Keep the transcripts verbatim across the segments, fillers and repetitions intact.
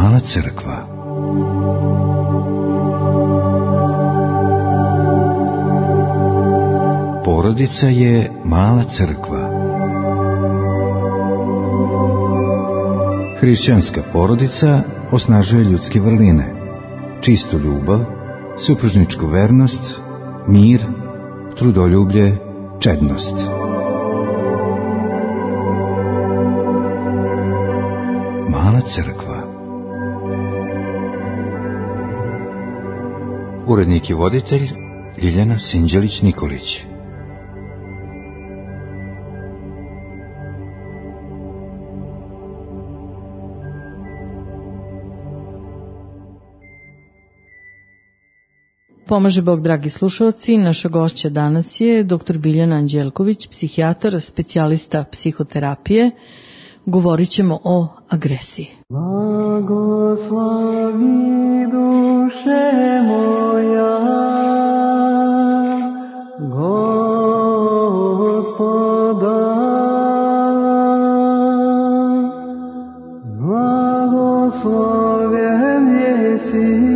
Mala crkva. Porodica je mala crkva. Hrišćanska porodica osnažuje ljudske vrline, čistu ljubav, supružničku vernost, mir, trudoljublje, čednost. Mala crkva. Urednik i voditelj Ljiljana Sinđelić-Nikolić. Pomaže Bog, dragi slušalci, naša gošća danas je doktor Biljana Anđelković, psihijatar, specijalista psihoterapije. Govorit ćemo o agresiji. Blagoslovi duše moja, Gospoda, blagosloven jesi.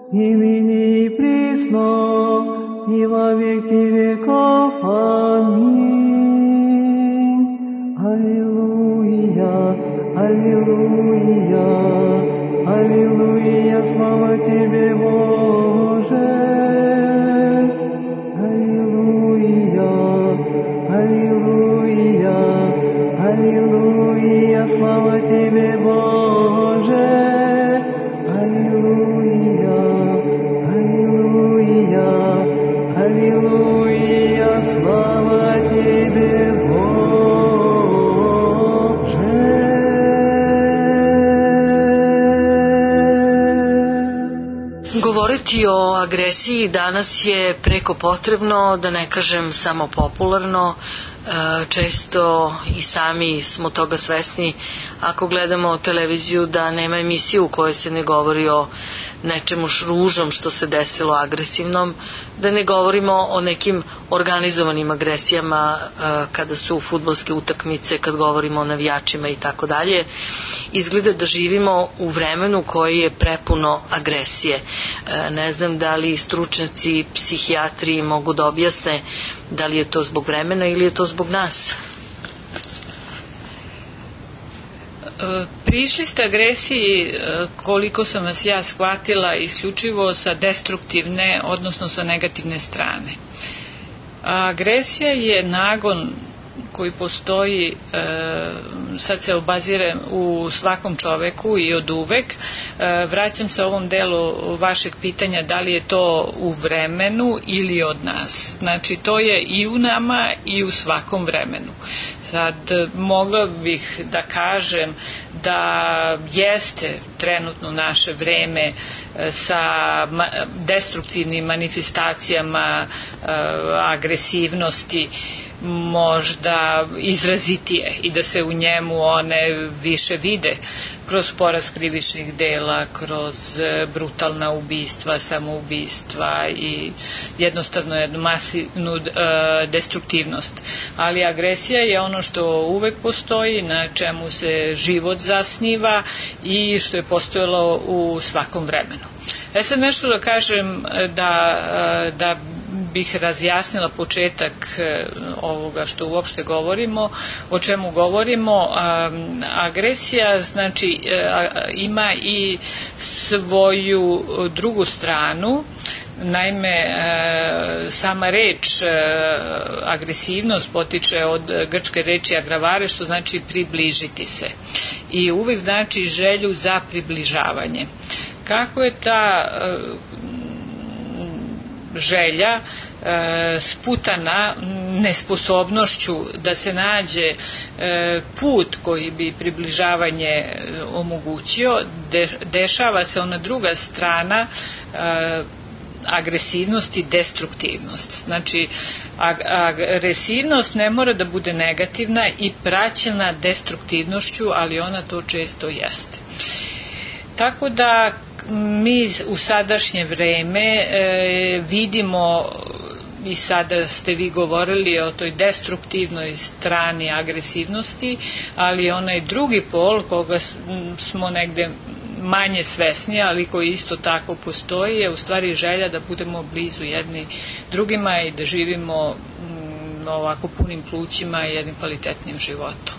и ныне и присно, и во веки веков. Аминь. Аллилуйя, аллилуйя, аллилуйя, слава Тебе, Боже. Аллилуйя, аллилуйя, аллилуйя, слава Тебе, Боже. Аллилуйя, аллилуйя, аллилуйя, слава Тебе, Боже. Govoriti o agresiji danas je preko potrebno, da ne kažem samo popularno. Često i sami smo toga svesni ako gledamo televiziju da nema emisije u kojoj se ne govori o nečemu ružnom što se desilo, agresivnom, da ne govorimo o nekim organizovanim agresijama kada su fudbalske utakmice, kad govorimo o navijačima i tako dalje. Izgleda da živimo u vremenu koje je prepuno agresije. Ne znam da li stručnjaci, psihijatri mogu da objasne da li je to zbog vremena ili je to zbog nas. Prišli ste agresiji, koliko sam vas ja shvatila, isključivo sa destruktivne, odnosno sa negativne strane. Agresija je nagon koji postoji, sad se obazire u svakom čoveku i od uvek. Vraćam se ovom delu vašeg pitanja da li je to u vremenu ili od nas. Znači to je i u nama i u svakom vremenu. Sad mogla bih da kažem da jeste trenutno naše vreme sa destruktivnim manifestacijama agresivnosti možda izrazitije i da se u njemu one više vide kroz porast krivičnih dela, kroz brutalna ubistva, samoubistva i jednostavno jednu masivnu e, destruktivnost. Ali agresija je ono što uvek postoji, na čemu se život zasniva i što je postojalo u svakom vremenu. E sad nešto da kažem da, da bih razjasnila početak ovoga što uopšte govorimo, o čemu govorimo. Agresija znači ima i svoju drugu stranu. Naime, sama reč agresivnost potiče od grčke reči agravare, što znači približiti se. I uvek znači želju za približavanje. Kako je ta želja sputana nesposobnošću da se nađe put koji bi približavanje omogućio, dešava se ona druga strana agresivnost i destruktivnost. Znači, agresivnost ne mora da bude negativna i praćena destruktivnošću, ali ona to često jeste. Tako da mi u sadašnje vreme e, vidimo, i sada ste vi govorili o toj destruktivnoj strani agresivnosti, ali onaj drugi pol koga smo negde manje svesni, ali koji isto tako postoji, je u stvari želja da budemo blizu jedni drugima i da živimo m, ovako punim plućima i jednim kvalitetnim životom.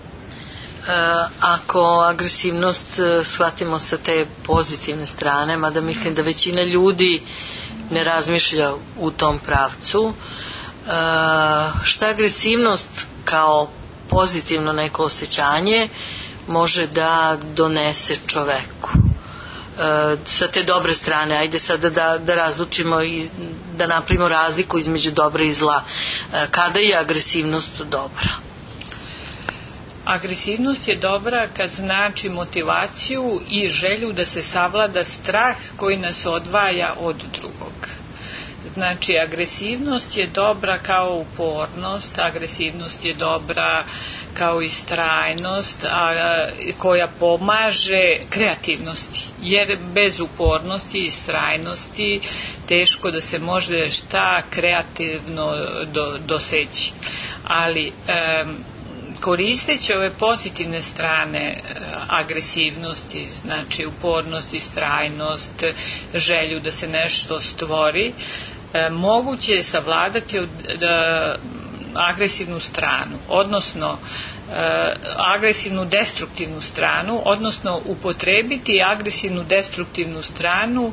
Ako agresivnost shvatimo sa te pozitivne strane, mada mislim da većina ljudi ne razmišlja u tom pravcu, šta agresivnost kao pozitivno neko osjećanje može da donese čoveku sa te dobre strane? Ajde sada da, da razlučimo i da napravimo razliku između dobra i zla. Kada je agresivnost dobra? Agresivnost je dobra kad znači motivaciju i želju da se savlada strah koji nas odvaja od drugog. Znači, agresivnost je dobra kao upornost, agresivnost je dobra kao istrajnost, a, koja pomaže kreativnosti. Jer bez upornosti i istrajnosti teško da se može šta kreativno do, doseći. Ali um, koristeći ove pozitivne strane agresivnosti, znači upornost, istrajnost, želju da se nešto stvori, moguće je savladati od, da, agresivnu stranu, odnosno agresivnu destruktivnu stranu, odnosno upotrebiti agresivnu destruktivnu stranu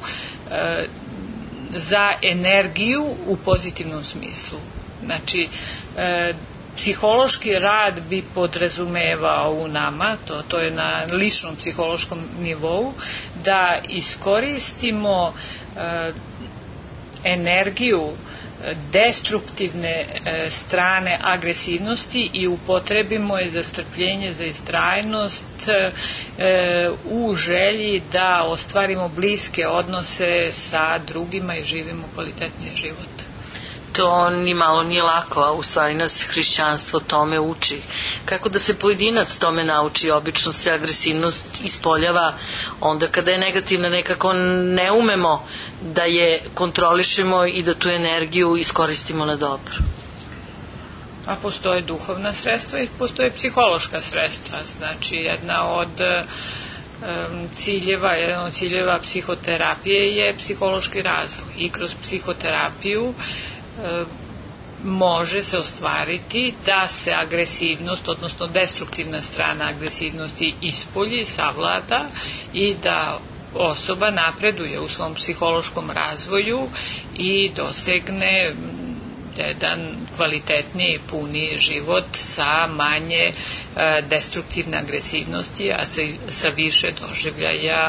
za energiju u pozitivnom smislu. Znači, psihološki rad bi podrazumevao u nama, to, to je na ličnom psihološkom nivou, da iskoristimo e, energiju destruktivne e, strane agresivnosti i upotrebimo je za strpljenje, za istrajnost e, u želji da ostvarimo bliske odnose sa drugima i živimo kvalitetniji život. To ni malo nije lako, a u stvari nas hrišćanstvo tome uči. Kako da se pojedinac tome nauči? Obično se agresivnost ispoljava onda kada je negativna, nekako ne umemo da je kontrolišemo i da tu energiju iskoristimo na dobro. A postoje duhovna sredstva i postoje psihološka sredstva. Znači, jedna od um, ciljeva, jedan od ciljeva psihoterapije je psihološki razvoj. I kroz psihoterapiju može se ostvariti da se agresivnost, odnosno destruktivna strana agresivnosti ispolji, savlada i da osoba napreduje u svom psihološkom razvoju i dosegne jedan kvalitetniji, puniji život sa manje destruktivne agresivnosti, a sa više doživljaja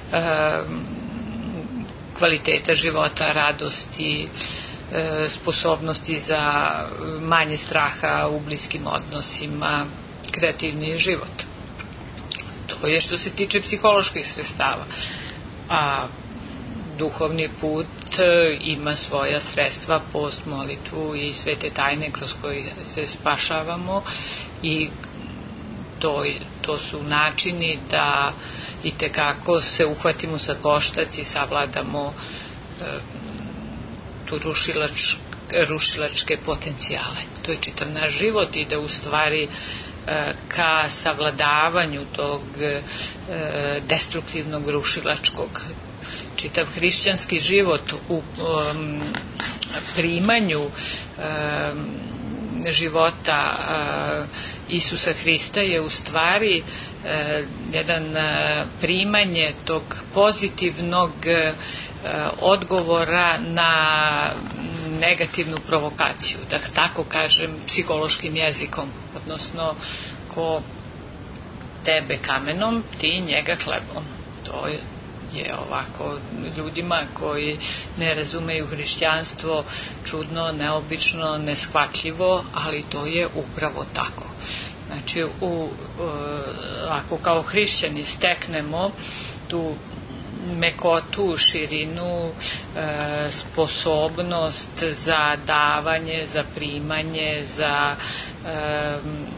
kvaliteta života, radosti, sposobnosti za manje straha u bliskim odnosima, kreativniji život. To je što se tiče psiholoških sredstava. A duhovni put ima svoja sredstva, post, molitvu i svete tajne kroz koje se spašavamo i to, to su načini da itekako se uhvatimo sa koštac i savladamo tu rušilač, rušilačke potencijale. To je čitav naš život i da u stvari ka savladavanju tog destruktivnog rušilačkog, čitav hrišćanski život u um, primanju um, života uh, Isusa Hrista je u stvari uh, jedan uh, primanje tog pozitivnog uh, odgovora na negativnu provokaciju, da tako kažem psihološkim jezikom, odnosno ko tebe kamenom, ti njega hlebom. To je je ovako ljudima koji ne razumeju hrišćanstvo čudno, neobično, neshvatljivo, ali to je upravo tako. Znači, u, ako kao hrišćani steknemo tu mekotu, širinu, e, sposobnost za davanje, za primanje, za e,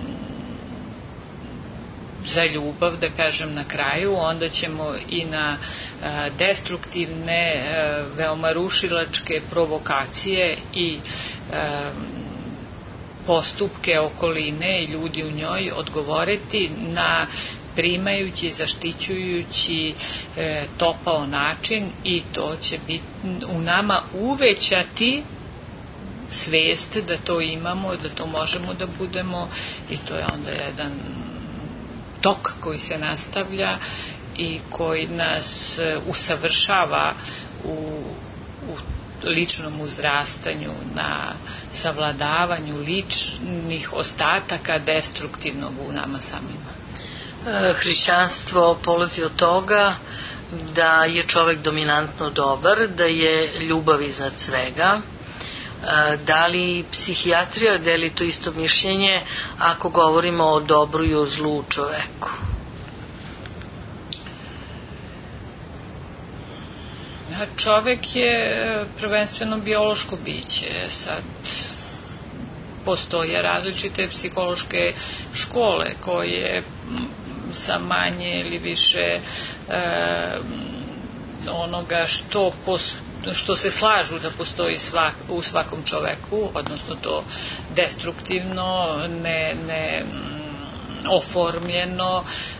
za ljubav, da kažem na kraju, onda ćemo i na e, destruktivne, e, veoma rušilačke provokacije i e, postupke okoline i ljudi u njoj odgovoriti na primajući, zaštićujući e, topao način i to će biti u nama uvećati svest da to imamo, da to možemo da budemo i to je onda jedan tok koji se nastavlja i koji nas usavršava u, u ličnom uzrastanju, na savladavanju ličnih ostataka destruktivnog u nama samima. Hrišćanstvo polazi od toga da je čovek dominantno dobar, da je ljubav iznad svega. Da li psihijatrija deli to isto mišljenje ako govorimo o dobru i o zlu čoveku? Čovek je prvenstveno biološko biće. Sad postoje različite psihološke škole koje sa manje ili više e, onoga što postoje što se slažu da postoji svak, u svakom čoveku, odnosno to destruktivno, ne, ne oformljeno,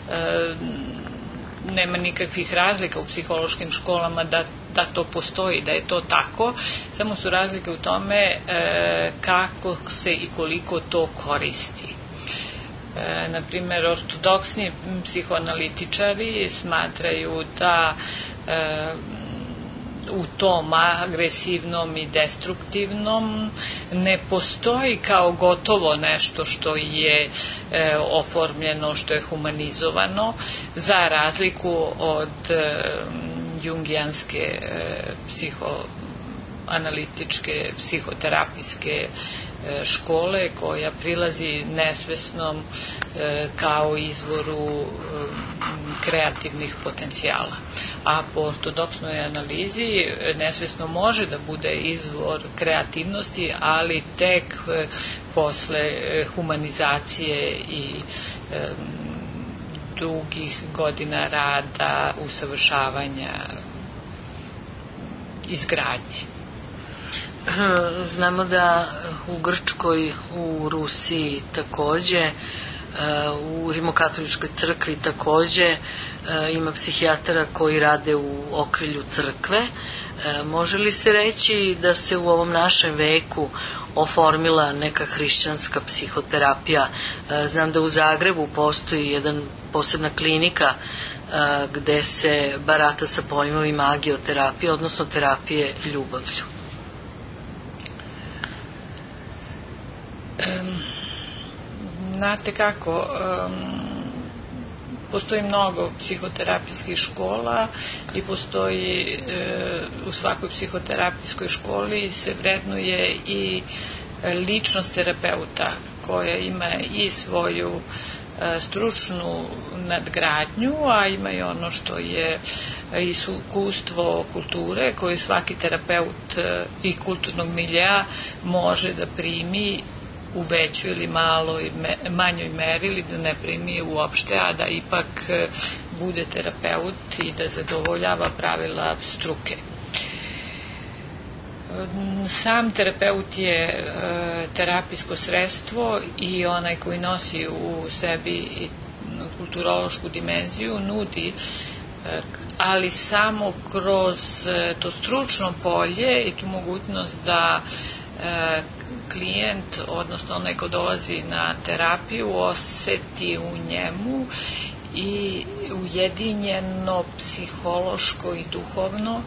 nema nikakvih razlika u psihološkim školama da, da to postoji, da je to tako, samo su razlike u tome e, kako se i koliko to koristi. E, naprimer, ortodoksni psihoanalitičari smatraju da e, u tom agresivnom i destruktivnom ne postoji kao gotovo nešto što je e, oformljeno, što je humanizovano, za razliku od e, jungijanske e, psihoanalitičke, psihoterapijske škole koja prilazi nesvesnom kao izvoru kreativnih potencijala. A po ortodoksnoj analizi nesvesno može da bude izvor kreativnosti, ali tek posle humanizacije i dugih godina rada, usavršavanja, izgradnje. Znamo da u Grčkoj, u Rusiji takođe, u Rimokatoličkoj crkvi takođe ima psihijatara koji rade u okrilju crkve. Može li se reći da se u ovom našem veku oformila neka hrišćanska psihoterapija? Znam da u Zagrebu postoji jedan posebna klinika gde se barata sa pojmovima agioterapije, odnosno terapije ljubavlju. Um, znate kako, um, postoji mnogo psihoterapijskih škola i postoji uh, u svakoj psihoterapijskoj školi se vrednuje i ličnost terapeuta koja ima i svoju uh, stručnu nadgradnju, a ima i ono što je iskustvo kulture koje svaki terapeut uh, i kulturnog miljeja može da primi u većoj ili maloj, manjoj meri, ili da ne primi uopšte, a da ipak bude terapeut i da zadovoljava pravila struke. Sam terapeut je terapijsko sredstvo i onaj koji nosi u sebi kulturološku dimenziju nudi, ali samo kroz to stručno polje i tu mogućnost da klijent, odnosno onaj ko dolazi na terapiju, oseti u njemu i ujedinjeno psihološko i duhovno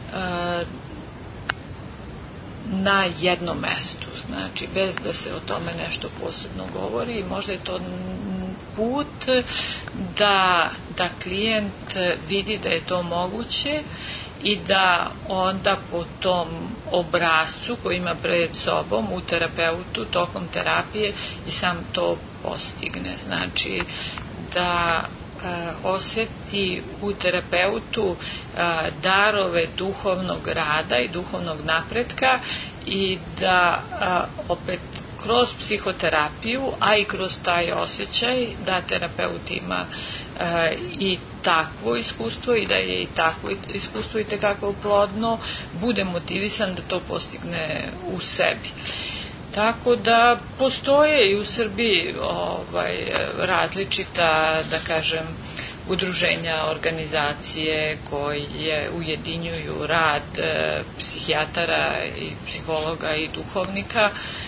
na jednom mestu, znači bez da se o tome nešto posebno govori. Možda je to put da, da klijent vidi da je to moguće i da onda po tom obrascu koji ima pred sobom u terapeutu tokom terapije i sam to postigne. Znači da e, oseti u terapeutu e, darove duhovnog rada i duhovnog napretka i da e, opet kroz psihoterapiju, a i kroz taj osjećaj da terapeut ima e, i takvo iskustvo i da je i takvo iskustvo i tekako plodno, bude motivisan da to postigne u sebi. Tako da postoje i u Srbiji ovaj, različita, da kažem, udruženja, organizacije koje ujedinjuju rad e, psihijatara i psihologa i duhovnika.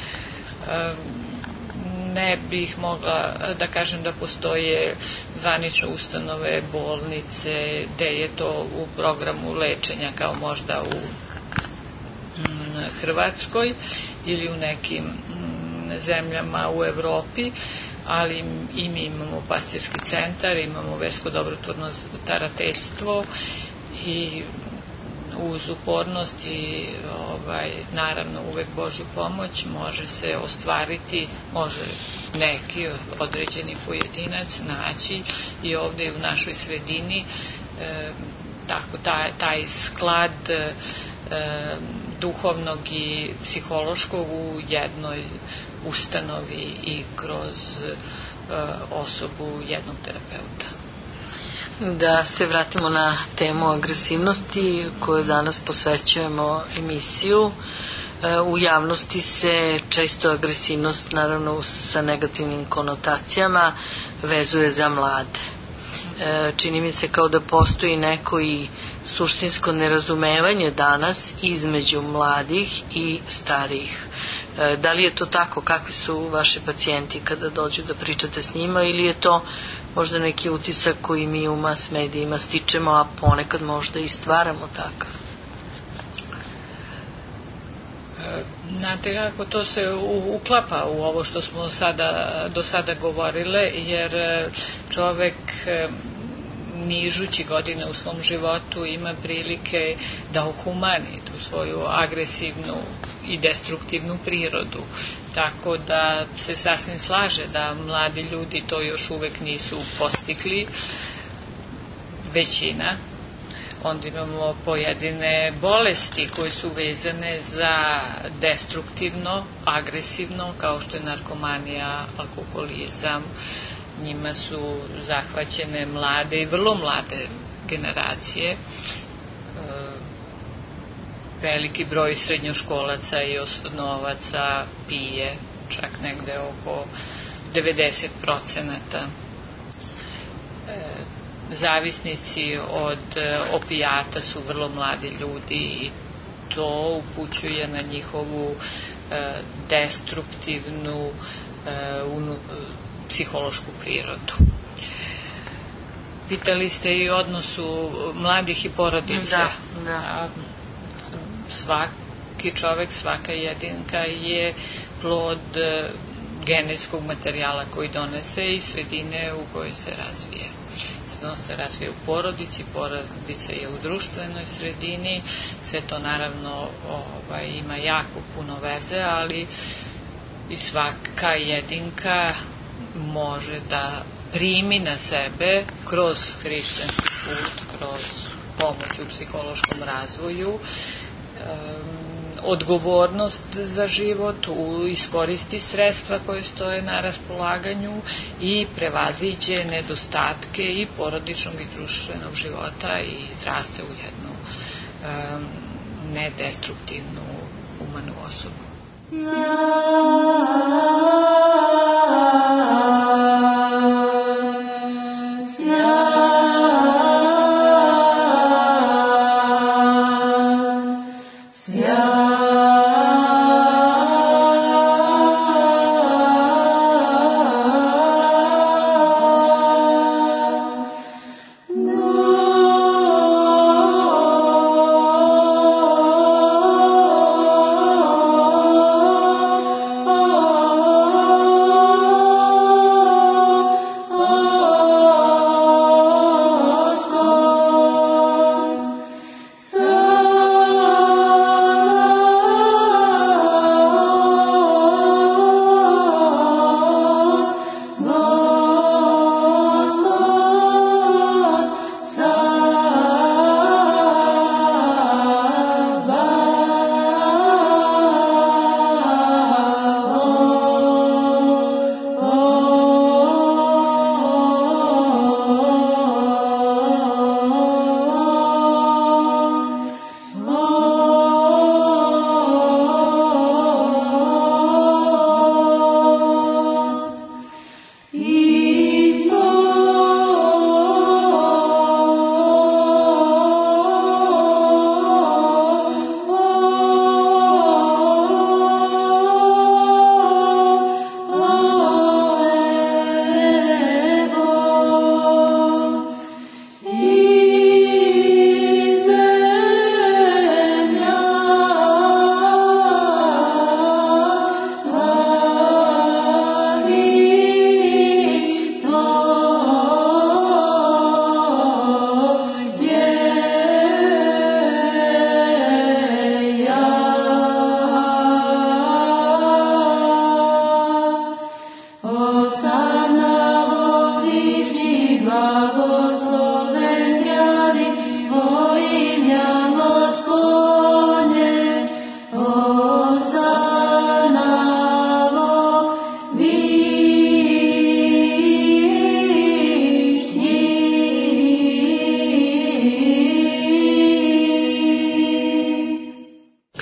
Ne bih mogla da kažem da postoje zvanične ustanove, bolnice, gde je to u programu lečenja kao možda u Hrvatskoj ili u nekim zemljama u Evropi, ali i mi imamo pastirski centar, imamo versko dobrotvorno starateljstvo i uz upornost i ovaj, naravno uvek Božju pomoć može se ostvariti, može neki određeni pojedinac naći i ovde u našoj sredini e, tako taj, taj sklad e, duhovnog i psihološkog u jednoj ustanovi i kroz e, osobu jednog terapeuta. Da se vratimo na temu agresivnosti koju danas posvećujemo emisiju. U javnosti se često agresivnost, naravno sa negativnim konotacijama, vezuje za mlade. Čini mi se kao da postoji neko i suštinsko nerazumevanje danas između mladih i starijih. Da li je to tako? Kakvi su vaši pacijenti kada dođu da pričate s njima, ili je to možda neki utisak koji mi u mas medijima stičemo, a ponekad možda i stvaramo takav? Znate kako to se uklapa u ovo što smo sada, do sada govorile, jer čovek nižući godine u svom životu ima prilike da ohumani tu svoju agresivnu i destruktivnu prirodu. Tako da se sasvim slaže da mladi ljudi to još uvek nisu postigli, većina. Onda imamo pojedine bolesti koje su vezane za destruktivno, agresivno, kao što je narkomanija, alkoholizam. Njima su zahvaćene mlade i vrlo mlade generacije. Veliki broj srednjoškolaca i osnovnovaca pije, čak negde oko devedeset procenata. Zavisnici od opijata su vrlo mladi ljudi i to upućuje na njihovu destruktivnu psihološku prirodu. Pitali ste i o odnosu mladih i porodice. Da, da. Svaki čovek, svaka jedinka je plod genetskog materijala koji donese i sredine u kojoj se razvije. On se razvije u porodici, porodica je u društvenoj sredini, sve to naravno ovaj, ima jako puno veze, ali i svaka jedinka može da primi na sebe kroz hrišćanski put, kroz pomoć u psihološkom razvoju, um, odgovornost za život, iskoristi sredstva koje stoje na raspolaganju i prevaziđe nedostatke i porodičnog i društvenog života i izraste u jednu um, nedestruktivnu, humanu osobu. Oh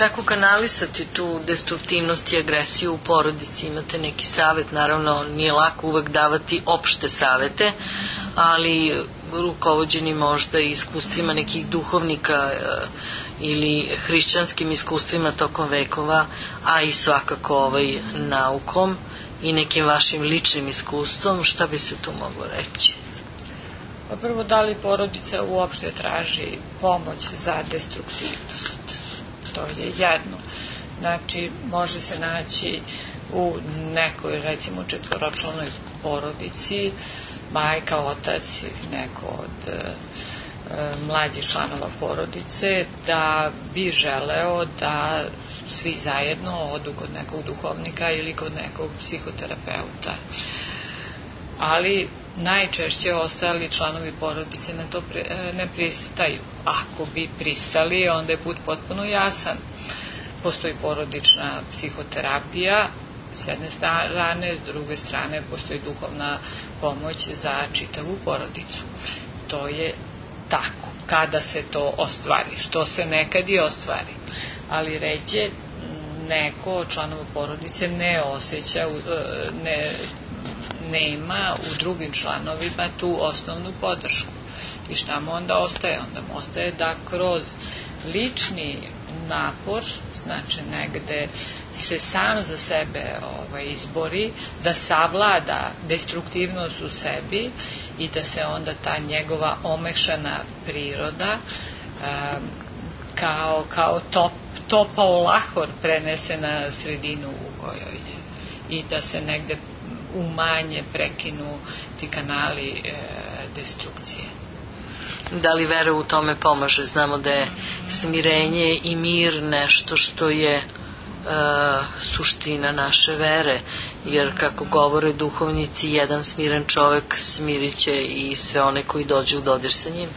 kako kanalisati tu destruktivnost i agresiju u porodici? Imate neki savjet? Naravno, nije lako uvek davati opšte savete, ali rukovođeni možda i iskustvima nekih duhovnika ili hrišćanskim iskustvima tokom vekova, a i svakako ovaj naukom i nekim vašim ličnim iskustvom, šta bi se tu moglo reći? Pa prvo, da li porodica uopšte traži pomoć za destruktivnost? To je jedno. Znači, može se naći u nekoj, recimo, četvoročlanoj porodici, majka, otac ili neko od e, mlađih članova porodice, da bi želeo da svi zajedno odu kod nekog duhovnika ili kod nekog psihoterapeuta. Ali najčešće ostali članovi porodice na to ne pristaju. Ako bi pristali, onda je put potpuno jasan. Postoji porodična psihoterapija s jedne strane, s druge strane postoji duhovna pomoć za čitavu porodicu. To je tako, kada se to ostvari, što se nekad i ostvari. Ali ređe neko od članova porodice ne osjeća, ne nema u drugim članovima tu osnovnu podršku. I šta mu onda ostaje? Onda mu ostaje da kroz lični napor, znači negde se sam za sebe ovaj, izbori, da savlada destruktivnost u sebi i da se onda ta njegova omešana priroda um, kao, kao top, topao lahor prenese na sredinu u kojoj je i da se negde umanje, prekinu ti kanali e, destrukcije. Da li vera u tome pomaže? Znamo da je smirenje i mir nešto što je e, suština naše vere, jer kako govore duhovnici, jedan smiren čovek smirit će i sve one koji dođu u dodir sa njim.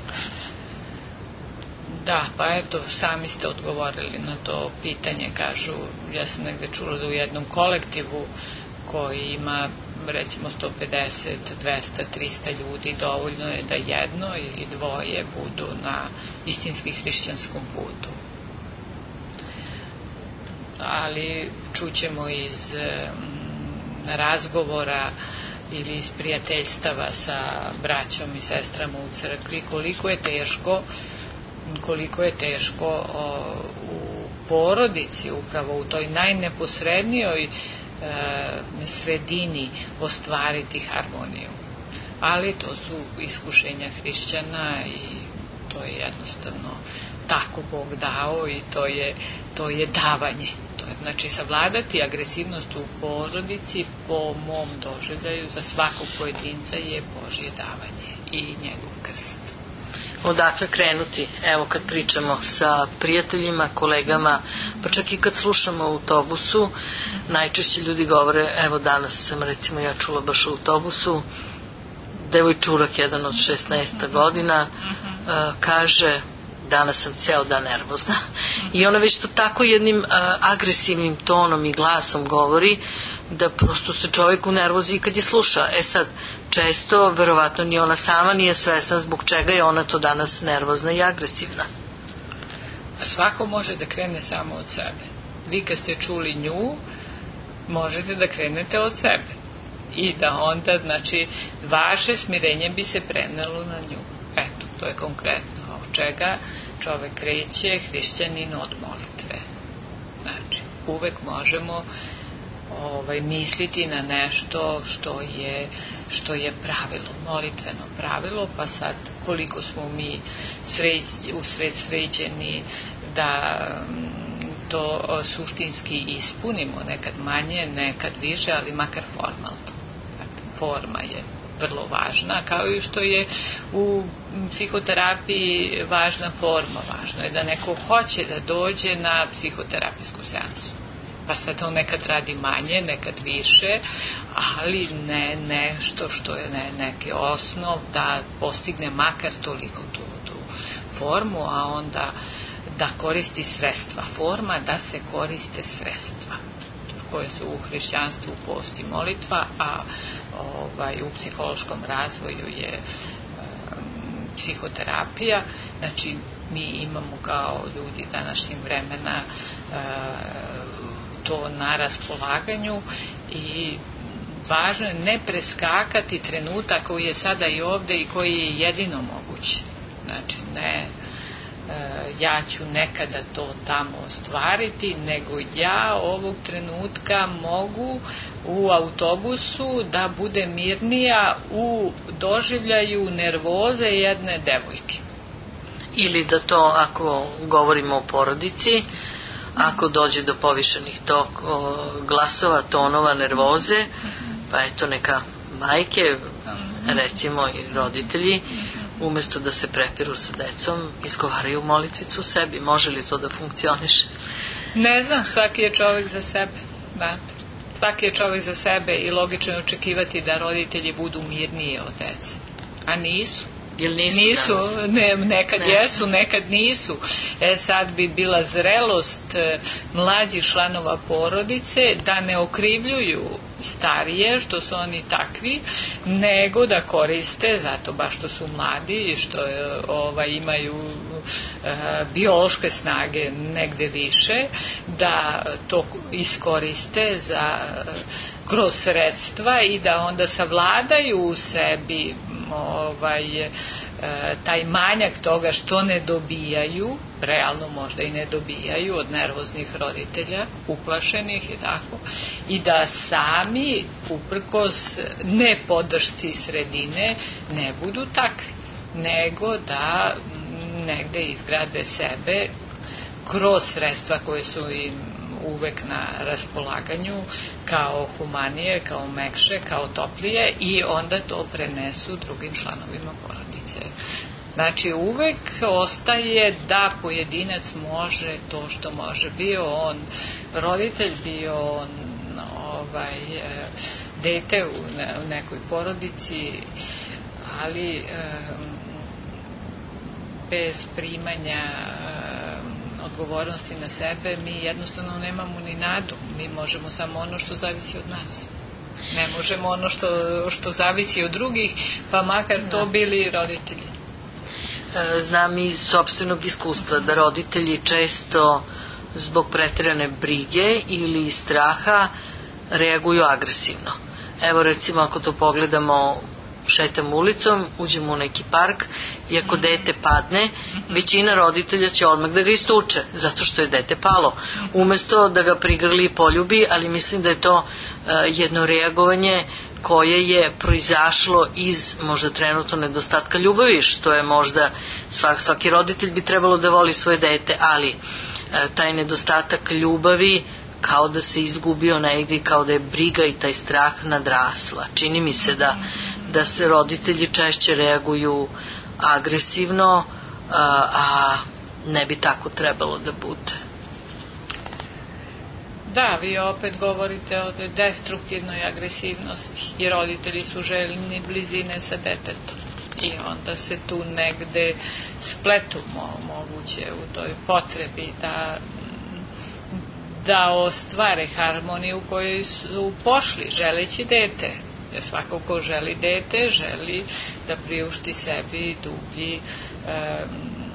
Da, pa eto, sami ste odgovorili na to pitanje. Kažu, ja sam negde čula da u jednom kolektivu koji ima recimo sto pedeset, dvesta, trista ljudi, dovoljno je da jedno ili dvoje budu na istinski hrišćanskom putu. Ali čućemo iz razgovora ili iz prijateljstava sa braćom i sestrama u crkvi koliko je teško koliko je teško o, u porodici, upravo u toj najneposrednijoj sredini ostvariti harmoniju. Ali to su iskušenja hrišćana i to je jednostavno tako Bog dao i to je, to je davanje. To je, znači, savladati agresivnost u porodici po mom doživljaju za svakog pojedinca je Božje davanje i njegov krst. Odakle krenuti? Evo, kad pričamo sa prijateljima, kolegama, pa čak i kad slušamo u autobusu, najčešće ljudi govore, evo danas sam recimo ja čula baš u autobusu, devojčurak jedan od šesnaest godina uh, kaže, danas sam ceo dan nervozna. I ona već to tako jednim uh, agresivnim tonom i glasom govori da prosto se čovjek unervozi kad je sluša. E sad, često, verovatno ni ona sama nije svesna zbog čega je ona to danas nervozna i agresivna. A svako može da krene samo od sebe. Vi kad ste čuli nju, možete da krenete od sebe. I da onda, znači, vaše smirenje bi se prenelo na nju. Eto, to je konkretno. Od čega čovek kreće, hrišćanin od molitve. Znači, uvek možemo ovaj, misliti na nešto što je, što je pravilo, molitveno pravilo, pa sad koliko smo mi sređ, usred sređeni da to suštinski ispunimo, nekad manje, nekad više, ali makar formalno. Forma je vrlo važna, kao i što je u psihoterapiji važna forma. Važno je da neko hoće da dođe na psihoterapijsku seansu. Pa sad on nekad radi manje, nekad više, ali ne nešto što je ne, neki osnov da postigne makar toliko tu, tu formu, a onda da koristi sredstva. Forma da se koriste sredstva koje su u hrišćanstvu post i molitva, a ovaj, u psihološkom razvoju je um, psihoterapija. Znači, mi imamo kao ljudi današnjeg vremena to na raspolaganju i važno je ne preskakati trenutak koji je sada i ovde i koji je jedino moguće. Znači ne ja ću nekada to tamo ostvariti, nego ja ovog trenutka mogu u autobusu da bude mirnija u doživljaju nervoze jedne devojke. Ili da to, ako govorimo o porodici, ako dođe do povišenih tok, glasova, tonova, nervoze, pa eto neka majke, recimo i roditelji, umesto da se prepiru sa decom, izgovaraju molitvicu sebi. Može li to da funkcioniše? Ne znam, svaki je čovjek za sebe. Znate. Svaki je čovjek za sebe i logično je očekivati da roditelji budu mirnije od dece. A nisu. Jel nisu? Nisu, ne, nekad ne. Jesu, nekad nisu. E sad bi bila zrelost mlađih članova porodice da ne okrivljuju starije, što su oni takvi, nego da koriste, zato baš što su mladi i što ovaj, imaju e, biološke snage negde više, da to iskoriste za, kroz sredstva i da onda savladaju u sebi ovaj, taj manjak toga što ne dobijaju, realno možda i ne dobijaju od nervoznih roditelja, uplašenih i tako, i da sami uprkos ne podršci sredine ne budu takvi, nego da negde izgrade sebe kroz sredstva koje su im uvek na raspolaganju, kao humanije, kao mekše, kao toplije, i onda to prenesu drugim članovima porodice. Znači uvek ostaje da pojedinac može to što može. Bio on roditelj, bio on ovaj, dete u, ne, u nekoj porodici, ali eh, bez primanja odgovornosti na sebe, mi jednostavno nemamo ni nadu. Mi možemo samo ono što zavisi od nas. Ne možemo ono što, što zavisi od drugih, pa makar to bili roditelji. Znam iz sopstvenog iskustva da roditelji često zbog preterane brige ili straha reaguju agresivno. Evo recimo ako to pogledamo, šetam ulicom, uđemo u neki park i ako dete padne, većina roditelja će odmah da ga istuče, zato što je dete palo, umesto da ga prigrli i poljubi, ali mislim da je to uh, jedno reagovanje koje je proizašlo iz možda trenutno nedostatka ljubavi, što je možda svak, svaki roditelj bi trebalo da voli svoje dete, ali uh, taj nedostatak ljubavi kao da se izgubio negdje, kao da je briga i taj strah nadrasla. Čini mi se da da se roditelji češće reaguju agresivno, a, a ne bi tako trebalo da bude. Da, vi opet govorite o destruktivnoj agresivnosti i roditelji su željni blizine sa detetom i onda se tu negde spletu moguće u toj potrebi da da ostvare harmoniju u kojoj su pošli želeći dete. Jer svako ko želi dete, želi da priušti sebi dublji, e,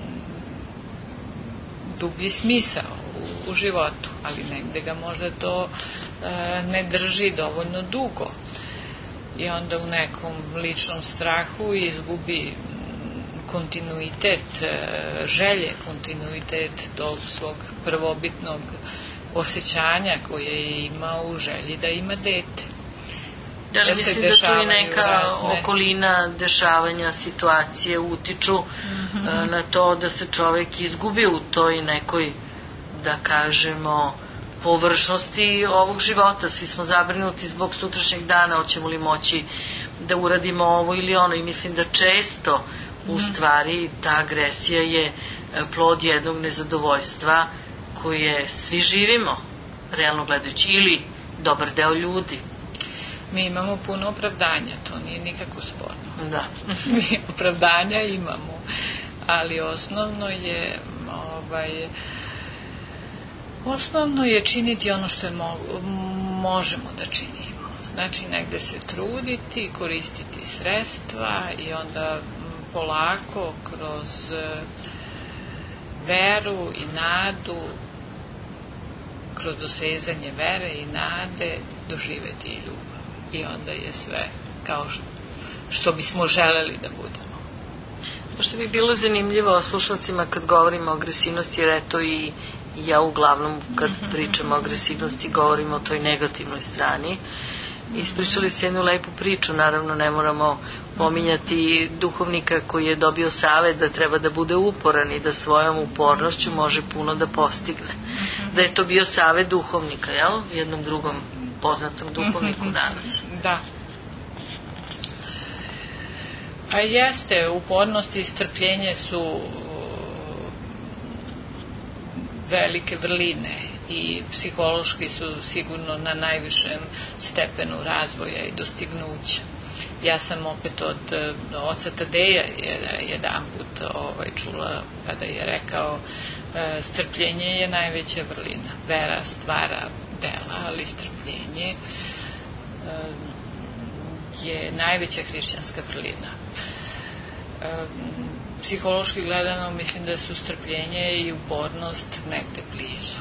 dublji smisao u, u životu, ali negde ga možda to e, ne drži dovoljno dugo. I onda u nekom ličnom strahu izgubi kontinuitet e, želje, kontinuitet tog svog prvobitnog osjećanja koje je imao u želji da ima dete. Da li mislim da tu i neka razne okolina, dešavanja, situacije utiču mm-hmm. na to da se čovek izgubi u toj nekoj, da kažemo, površnosti ovog života. Svi smo zabrinuti zbog sutrašnjeg dana, hoćemo li moći da uradimo ovo ili ono, i mislim da često u mm-hmm. stvari ta agresija je plod jednog nezadovoljstva koje svi živimo, realno gledajući, ili dobar deo ljudi. Mi imamo puno opravdanja, to nije nikako sporno. Da. Mi opravdanja imamo, ali osnovno je ovaj, osnovno je činiti ono što je mo, možemo da činimo. Znači negde se truditi, koristiti sredstva i onda polako kroz veru i nadu, kroz dosezanje vere i nade doživeti i ljubav. I onda je sve kao što bismo želeli da budemo. Što bi bilo zanimljivo slušalcima kad govorimo o agresivnosti, jer eto i ja uglavnom kad pričam o agresivnosti govorim o toj negativnoj strani. Ispričali ste jednu lepu priču, naravno ne moramo pominjati duhovnika koji je dobio savet da treba da bude uporan i da svojom upornošću može puno da postigne. Da je to bio savet duhovnika, jel? Jednom drugom poznatom duhovniku danas. Da. A jeste, upornost i strpljenje su velike vrline i psihološki su sigurno na najvišem stepenu razvoja i dostignuća. Ja sam opet od oca Tadeja jedan put ovaj, čula kada je rekao strpljenje je najveća vrlina. Vera stvara dela, ali strpljenje je najveća hrišćanska vrlina. Psihološki gledano mislim da su strpljenje i upornost negde blizu.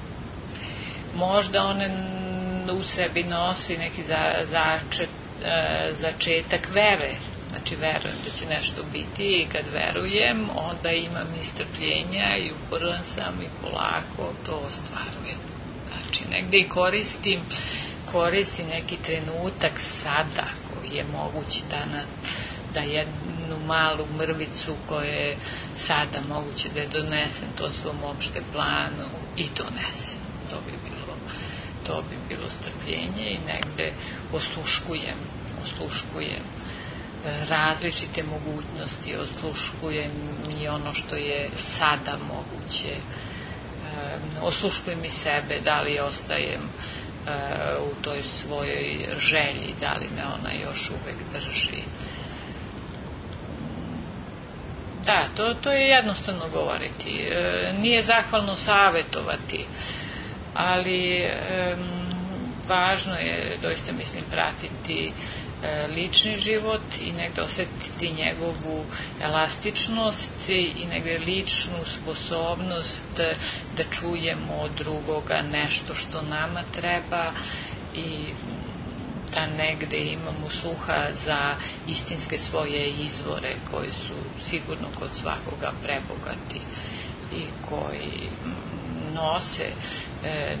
Možda one u sebi nosi neki začet, začetak vere, znači verujem da će nešto biti i kad verujem onda imam i strpljenja i uporan sam i polako to ostvarujem. Znači negde i koristim koristim neki trenutak sada koji je mogući da, na, da jednu malu mrvicu koje je sada moguće da je donesem to svom opšte planu i donesem. To bi bilo, to bi bilo strpljenje i negde osluškujem, osluškujem različite mogućnosti, osluškujem i ono što je sada moguće, osluškujem i sebe, da li ostajem u toj svojoj želji, da li me ona još uvek drži. Da, to, to je jednostavno govoriti. Nije zahvalno savetovati, ali važno je, doista mislim, pratiti lični život i negde osetiti njegovu elastičnost i negde ličnu sposobnost da čujemo od drugoga nešto što nama treba i da negde imamo sluha za istinske svoje izvore koji su sigurno kod svakoga prebogati i koji nose e,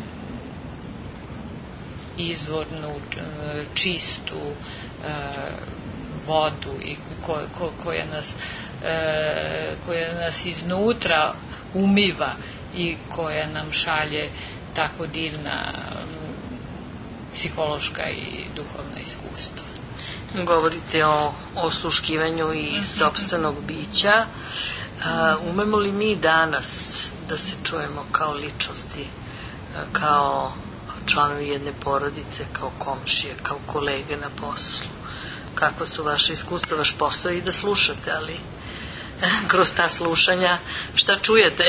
izvornu, čistu e, vodu i ko, ko, koja, nas, e, koja nas iznutra umiva i koja nam šalje tako divna psihološka i duhovna iskustva. Govorite o osluškivanju i sopstvenog bića. Umemo li mi danas da se čujemo kao ličnosti, kao članovi jedne porodice, kao komšije, kao kolege na poslu? Kakva su vaše iskustva, vaš posao i da slušate, ali kroz ta slušanja šta čujete?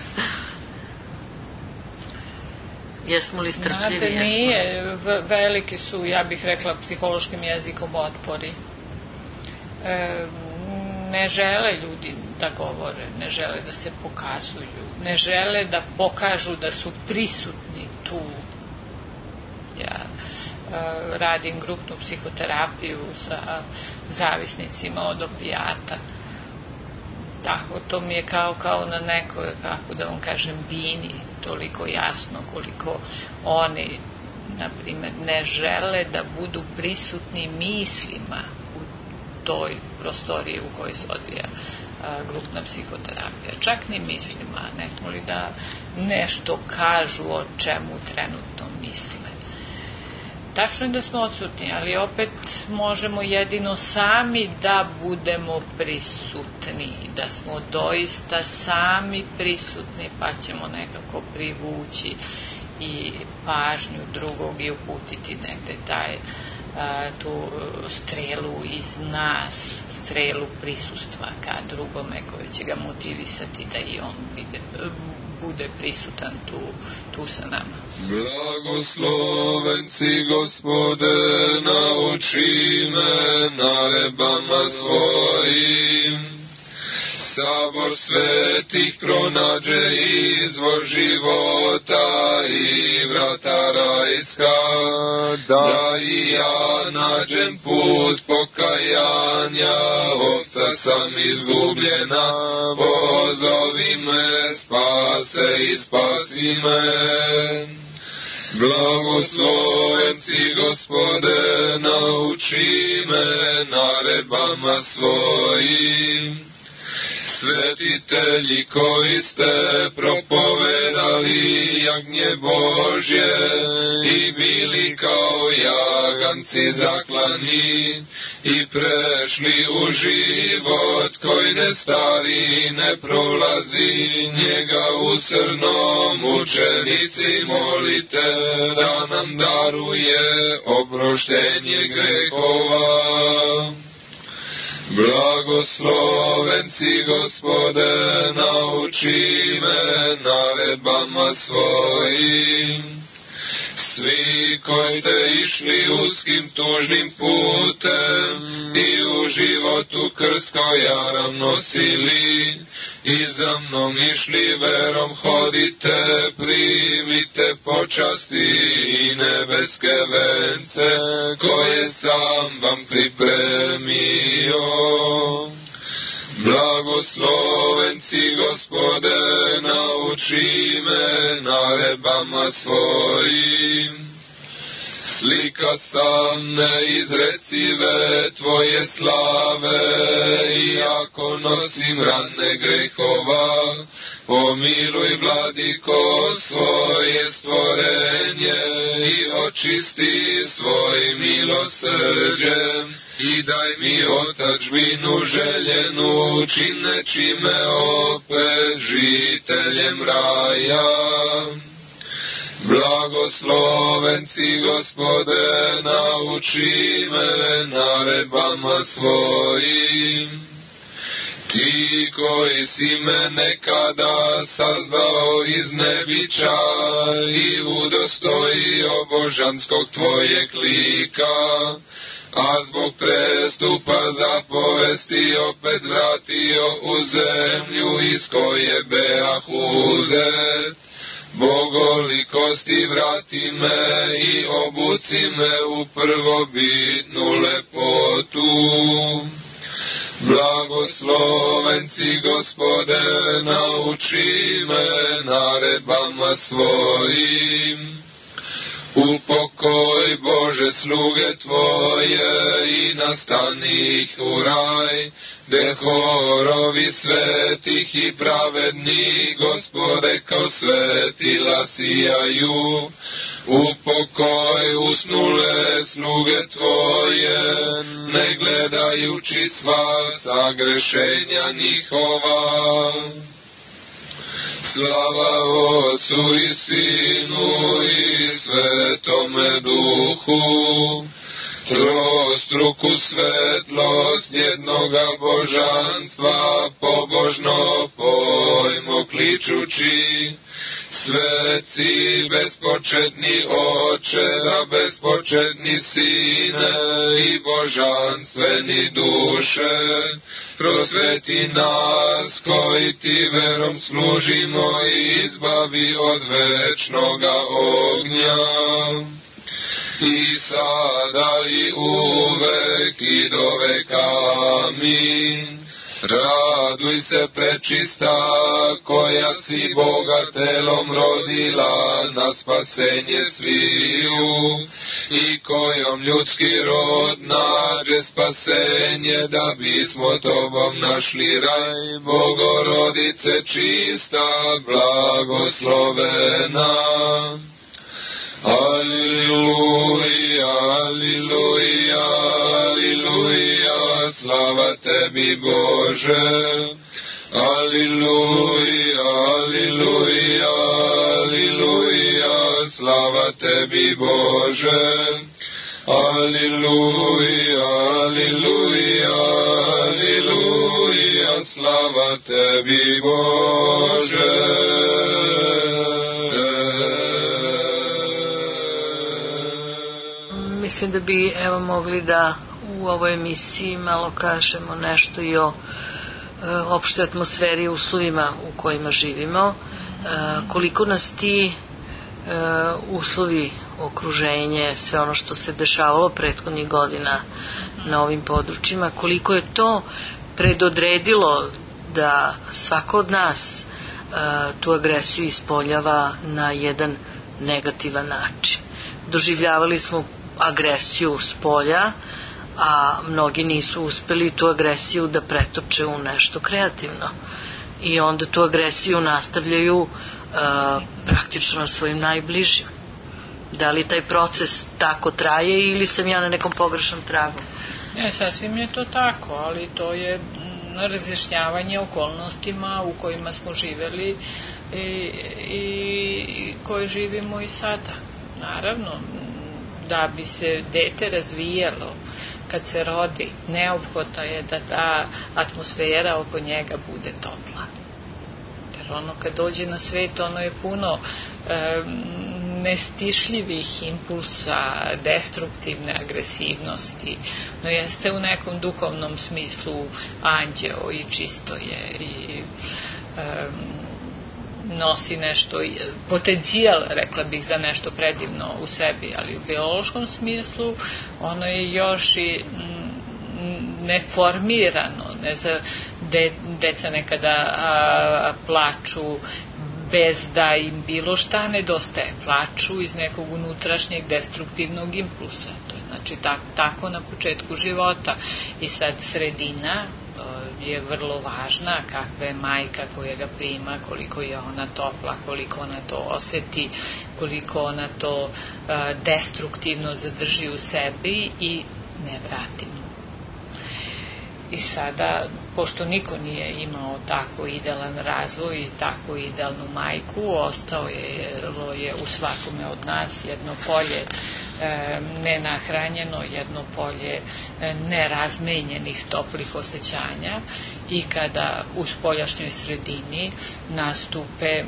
Jesmo li strpljivi? Znate, nije. Veliki su, ja bih rekla, psihološkim jezikom otpori. E, ne žele ljudi da govore, ne žele da se pokazuju, ne žele da pokažu da su prisutni tu. Ja e, radim grupnu psihoterapiju sa zavisnicima od opijata. Tako, to mi je kao, kao na nekoj, kako da vam kažem, bini, toliko jasno koliko oni, na primjer, ne žele da budu prisutni mislima u toj prostoriji u kojoj se odvija a, grupna psihoterapija. Čak ni mislima, nekako li da nešto kažu o čemu trenutno misle. Tačno je da smo odsutni, ali opet možemo jedino sami da budemo prisutni, da smo doista sami prisutni, pa ćemo nekako privući i pažnju drugog i uputiti negde taj, a, tu strelu iz nas, strelu prisustva ka drugome koji će ga motivisati da i on bude, bude prisutan tu, tu sa nama. Blagosloven si, Gospode, nauči me naredbama svojim. sabor svetih pronađe izvor života i vrata rajska, da i ja nađem put pokajanja, ovca sam izgubljena, pozovi me, spase i spasi me. Blagosloven si, Gospode, nauči me naredbama svojim. Svetitelji koji ste propovedali jagnje Božje i bili kao jaganci zaklani i prešli u život koji ne stari, ne prolazi, njega usrno mučenici molite da nam daruje oproštenje grehova. Blagosloven si, Gospode, nauči me naredbama svojim. Svi koji ste išli uskim tužnim putem i u životu krst kao jaram nosili i za mnom išli verom hodite, primite počasti i nebeske vence koje sam vam pripremio. Blagosloven si, Gospode, nauči me naredbama svojim. Slika sam neizrecive tvoje slave, iako nosim rane grehova, pomiluj, Vladiko, svoje stvorenje i očisti svojim milosrđem i daj mi otadžbinu željenu, čineći me opet žiteljem raja. Blagosloven si, Gospode, nauči me naredbama svojim. Ti koji si me nekada sazdao iz nebića i udostojio božanskog tvojeg lika, a zbog prestupa zapovesti opet vratio u zemlju iz koje beah uzet. Bogolikosti vrati me i obuci me u prvobitnu lepotu. Blagosloven si, Gospode, nauči me naredbama svojim. Upokoj, Bože, sluge tvoje i nastani ih u raj, gde horovi svetih i pravednih, Gospode, kao svetila sijaju. Upokoj usnule sluge tvoje, ne gledajući sva sagrešenja njihova. Slava Otcu i Sinu i Svetome Duhu, trostruku svetlost jednoga božanstva, pobožno pojmo kličući. Sveci bespočetni Oče, za bespočetni Sine i božanstveni duše, prosveti nas koji ti verom služimo i izbavi od večnoga ognja. I sada i uvek i do veka. Amin. Raduj se, prečista, koja si Boga telom rodila na spasenje sviju i kojom ljudski rod nađe spasenje, da bismo tobom našli raj. Bogorodice čista, blagoslovena. Aliluja, aliluja, aliluja, slava tebi, Bože. Aliluja, aliluja, aliluja, slava tebi, Bože. Aliluja, aliluja, aliluja, slava tebi, Bože. Mislim da bi evo mogli da u ovoj emisiji malo kažemo nešto i o opšte atmosferi i uslovima u kojima živimo, koliko nas ti uslovi, okruženje, sve ono što se dešavalo prethodnih godina na ovim područjima, koliko je to predodredilo da svako od nas tu agresiju ispoljava na jedan negativan način. Doživljavali smo agresiju s polja, a mnogi nisu uspeli tu agresiju da pretoče u nešto kreativno. I onda tu agresiju nastavljaju uh, praktično na svojim najbližim. Da li taj proces tako traje ili sam ja na nekom pogrešnom tragu? Ne, sasvim je to tako, ali to je razjašnjavanje okolnostima u kojima smo živeli i, i koje živimo i sada. Naravno, da bi se dete razvijalo, kad se rodi, neophodno je da ta atmosfera oko njega bude topla. Jer ono kad dođe na svet, ono je puno e, nestišljivih impulsa, destruktivne agresivnosti, no jeste u nekom duhovnom smislu anđeo i čisto je i e, nosi nešto, potencijal, rekla bih, za nešto predivno u sebi, ali u biološkom smislu ono je još i neformirano. Ne za, de, deca nekada a, plaču bez da im bilo šta nedostaje. Plaču iz nekog unutrašnjeg destruktivnog impulsa. To je znači tak, tako na početku života. I sad sredina je vrlo važna, kakva je majka koja ga prima, koliko je ona topla, koliko ona to oseti, koliko ona to a, destruktivno zadrži u sebi i ne vrati mu. I sada, pošto niko nije imao tako idealan razvoj i tako idealnu majku, ostao je, je u svakome od nas jedno polje e, nenahranjeno, jedno polje e, nerazmenjenih toplih osjećanja i kada u spoljašnjoj sredini nastupe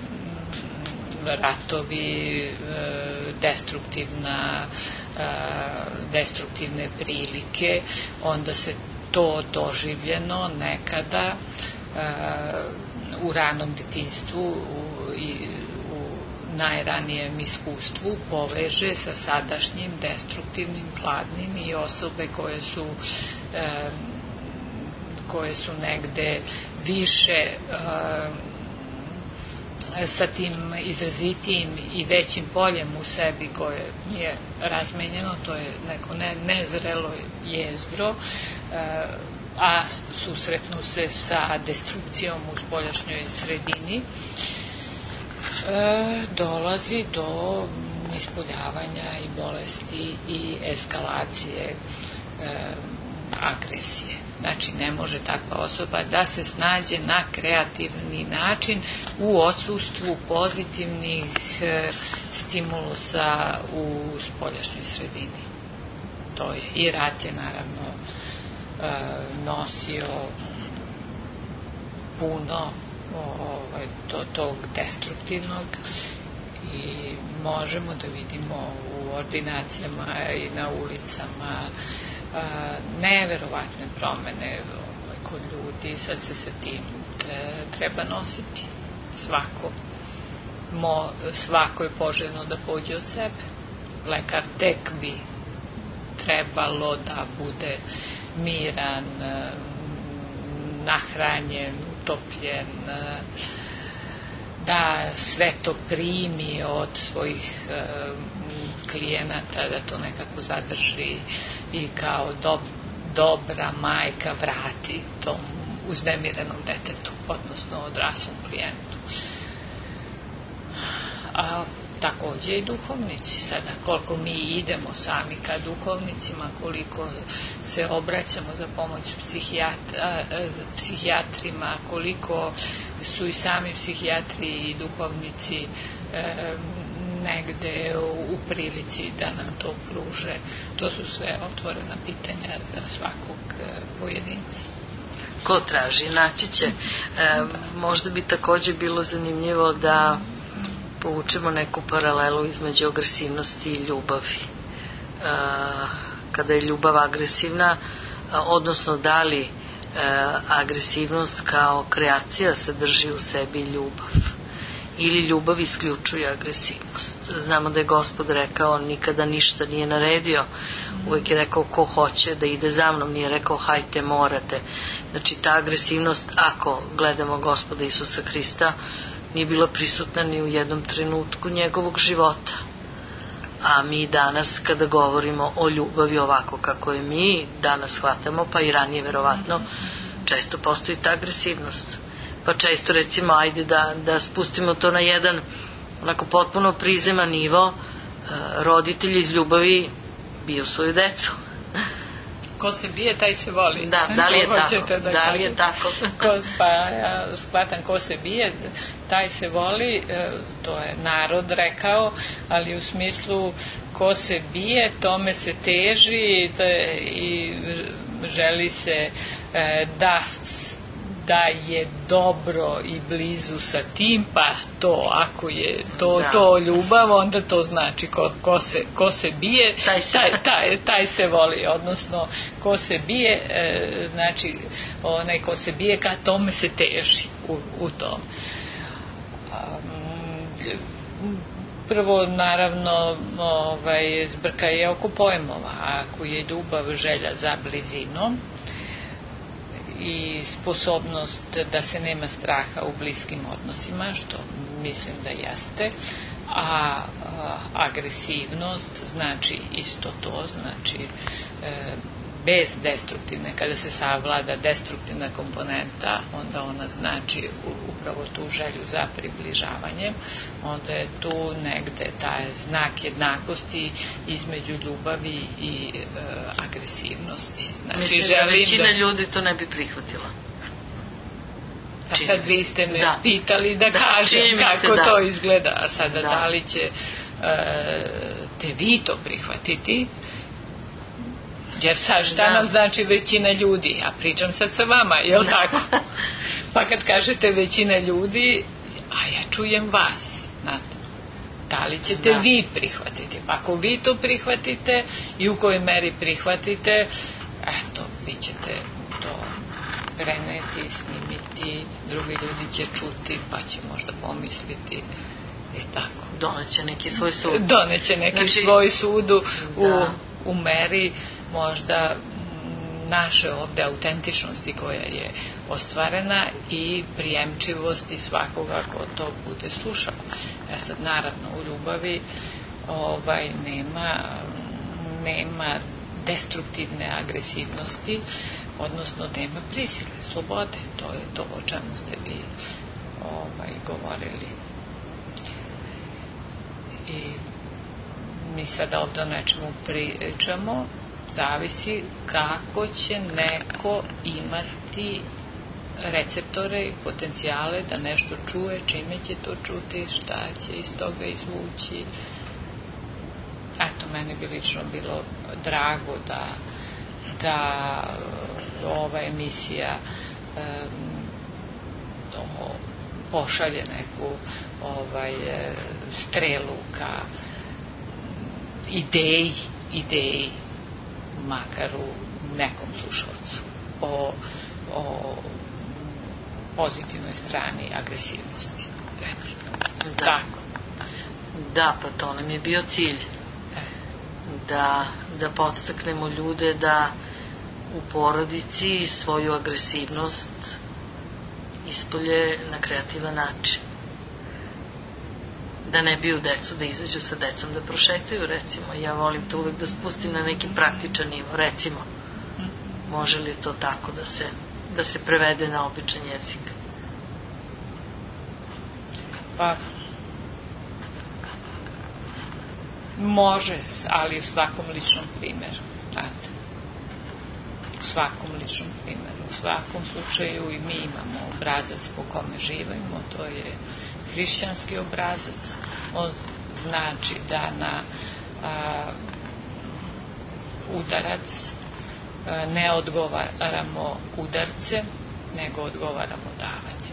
ratovi, e, destruktivna, e, destruktivne prilike, onda se to doživljeno nekada uh, u ranom detinjstvu u, i, u najranijem iskustvu poveže sa sadašnjim destruktivnim, hladnim i osobe koje su um, koje su negde više um, sa tim izrazitijim i većim poljem u sebi koje je razmenjeno, to je neko ne, nezrelo jezgro, a susretnu se sa destrukcijom u spoljašnjoj sredini, dolazi do ispoljavanja i bolesti i eskalacije agresije. Znači, ne može takva osoba da se snađe na kreativni način u odsustvu pozitivnih e, stimulusa u spoljašnjoj sredini. To je. I rat je naravno e, nosio puno ovaj, to, tog destruktivnog i možemo da vidimo u ordinacijama i na ulicama neverovatne promene kod ljudi. Sad se sa tim treba nositi. Svako, mo, svako je poželjno da pođe od sebe. Lekar tek bi trebalo da bude miran, nahranjen, utopljen, da sve to primi od svojih klijenata, da to nekako zadrži i kao do, dobra majka vrati tom uznemirenom detetu, odnosno odraslom klijentu. A takođe i duhovnici. Sada, koliko mi idemo sami ka duhovnicima, koliko se obraćamo za pomoć psihijatra, psihijatrima, koliko su i sami psihijatri i duhovnici e, negde u prilici da nam to pruže. To su sve otvorena pitanja za svakog pojedinca. Ko traži, naći će. E, možda bi takođe bilo zanimljivo da povučemo neku paralelu između agresivnosti i ljubavi. E, kada je ljubav agresivna, odnosno da li agresivnost kao kreacija sadrži u sebi ljubav ili ljubav isključuje agresivnost. Znamo da je Gospod rekao nikada ništa nije naredio, uvek je rekao ko hoće da ide za mnom, nije rekao hajte morate. Znači ta agresivnost, ako gledamo Gospoda Isusa Hrista, nije bila prisutna ni u jednom trenutku njegovog života. A mi danas kada govorimo o ljubavi ovako kako je mi danas shvatamo, pa i ranije verovatno, često postoji ta agresivnost. Pa često recimo ajde da, da spustimo to na jedan onako potpuno prizeman nivo, roditelji iz ljubavi biju svoju decu. Ko se bije, taj se voli. Da, da li je tako? Da, da li je tako? Ko, pa ja shvatam ko se bije, taj se voli, to je narod rekao, ali u smislu ko se bije, tome se teži i želi se da da je dobro i blizu sa tim, pa to ako je to, da. to ljubav, onda to znači ko, ko, se, ko se bije, taj se, taj, taj, taj se voli, odnosno ko se bije, e, znači onaj ko se bije, ka tome se teži u, u tom. Um, prvo, naravno, ovaj, zbrka je oko pojmova. Ako je ljubav želja za blizinom i sposobnost da se nema straha u bliskim odnosima, što mislim da jeste, a, a agresivnost znači isto to, znači e, bez destruktivne, kada se savlada destruktivna komponenta, onda ona znači upravo tu želju za približavanjem, onda je tu negde taj znak jednakosti između ljubavi i e, agresivnosti. Znači, mislim da većina da... ljudi to ne bi prihvatila. Pa sad vi ste me da. pitali da, da kažem kako da. to izgleda, a sada da, da li će e, te vi to prihvatiti, jer sad šta da. nam znači većina ljudi, ja pričam sad sa vama, jel da. tako? Pa kad kažete većina ljudi, a ja čujem vas, znate, da li ćete da. vi prihvatiti? Pa ako vi to prihvatite i u kojoj meri prihvatite, eto, vi ćete to preneti, snimiti, drugi ljudi će čuti, pa će možda pomisliti i tako. Doneće neki svoj sud. Doneće neki znači, svoj sudu u, da. u meri možda naše ovde autentičnosti koja je ostvarena i prijemčivosti svakoga ko to bude slušao. Ja sad naravno u ljubavi ovaj, nema, nema destruktivne agresivnosti, odnosno nema prisile, slobode. To je to o čemu ste vi ovaj, govorili. I mi sada ovde o nečemu pričamo, zavisi kako će neko imati receptore i potencijale da nešto čuje, čime će to čuti, šta će iz toga izvući. Eto, meni bi lično bilo drago da, da ova emisija um, pošalje neku ovaj, strelu ka ideji, ideji makar u nekom slušalcu o, o pozitivnoj strani agresivnosti, recimo. Da. Tako. Da, pa to nam je bio cilj. Da, da podstaknemo ljude da u porodici svoju agresivnost ispolje na kreativan način. Da ne biju decu, da izađu sa decom, da prošetaju, recimo. Ja volim to uvek da spustim na neki praktičan nivo, recimo. Može li to tako da se, da se prevede na običan jezik? Pa, može, ali u svakom ličnom primjeru, znate. U svakom ličnom primjeru. U svakom slučaju i mi imamo obrazac po kome živimo, to je hrišćanski obrazac. On znači da na a, udarac a, ne odgovaramo udarce, nego odgovaramo davanje.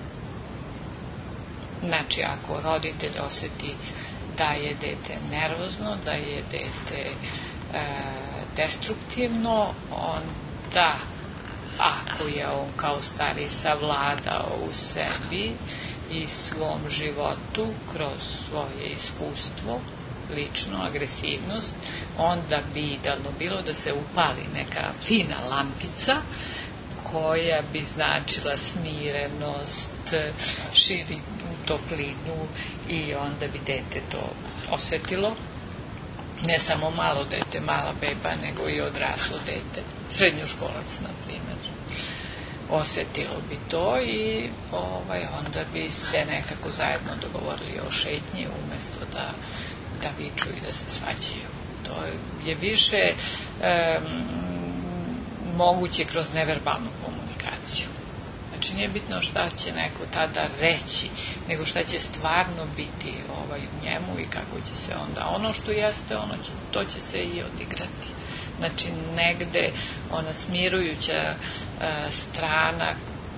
Znači, ako roditelj osjeti da je dete nervozno, da je dete e, destruktivno, onda ako je on kao stari savladao u sebi i svom životu kroz svoje iskustvo, lično agresivnost, onda bi idealno bilo da se upali neka fina lampica koja bi značila smirenost, širinu, toplinu i onda bi dete to osetilo. Ne samo malo dete, mala beba, nego i odraslo dete, srednjoškolac, na primjer. Osetilo bi to i ovaj, onda bi se nekako zajedno dogovorili o šetnji umjesto da, da viču i da se svađaju. To je više um, moguće kroz neverbalnu komunikaciju. Znači nije bitno šta će neko tada reći, nego šta će stvarno biti ovaj, u njemu i kako će se onda, ono što jeste, ono će, to će se i odigrati. Znači negde ona smirujuća uh, strana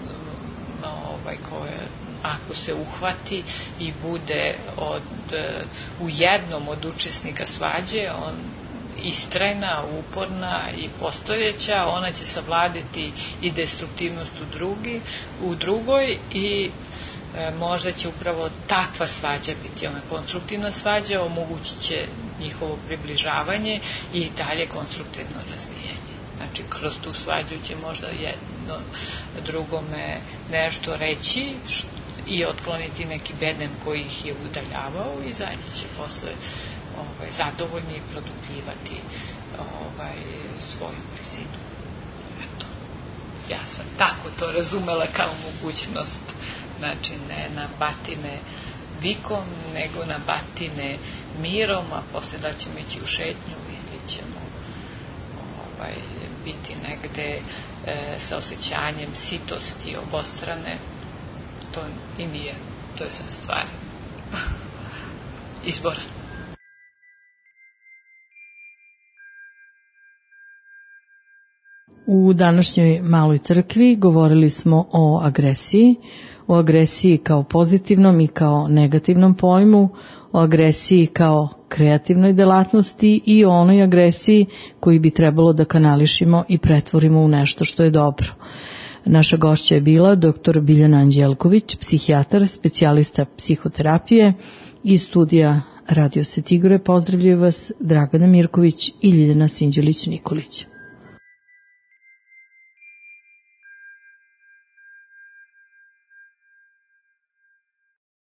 ovaj, koja ako se uhvati i bude od, uh, u jednom od učesnika svađe, on istrajna, uporna i postojeća, ona će savladiti i destruktivnost u, drugi, u drugoj i e, možda će upravo takva svađa biti ona konstruktivna svađa, omogućit će njihovo približavanje i dalje konstruktivno razvijanje. Znači, kroz tu svađu će možda jedno drugome nešto reći i otkloniti neki bedem koji ih je udaljavao i izaći će posle ovaj, zadovoljni i produbljivati ovaj, svoju blizinu. Eto, ja sam tako to razumela kao mogućnost, znači ne na batine vikom, nego na batine mirom, a posle da ćemo ići u šetnju ili ćemo ovaj, biti negde e, sa osjećanjem sitosti obostrane, to i nije, to je sad stvar izbora. U današnjoj maloj crkvi govorili smo o agresiji, o agresiji kao pozitivnom i kao negativnom pojmu, o agresiji kao kreativnoj delatnosti i o onoj agresiji koju bi trebalo da kanališimo i pretvorimo u nešto što je dobro. Naša gošća je bila doktor Biljana Anđelković, psihijatar, specijalista psihoterapije iz studija Radio Setigore. Pozdravljaju vas Dragana Mirković i Ljiljana Sinđelić-Nikolić.